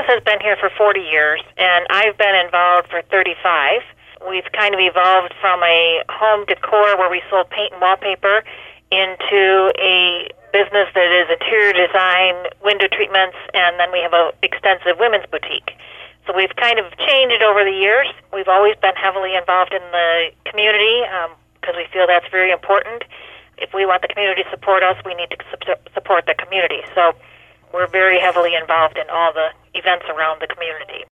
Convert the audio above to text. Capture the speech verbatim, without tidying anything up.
business has been here for forty years, and I've been involved for thirty-five. We've kind of evolved from a home decor where we sold paint and wallpaper into a business that is interior design, window treatments, and then we have an extensive women's boutique. So we've kind of changed over the years. We've always been heavily involved in the community because um, we feel that's very important. If we want the community to support us, we need to su- support the community. So we're very heavily involved in all the events around the community.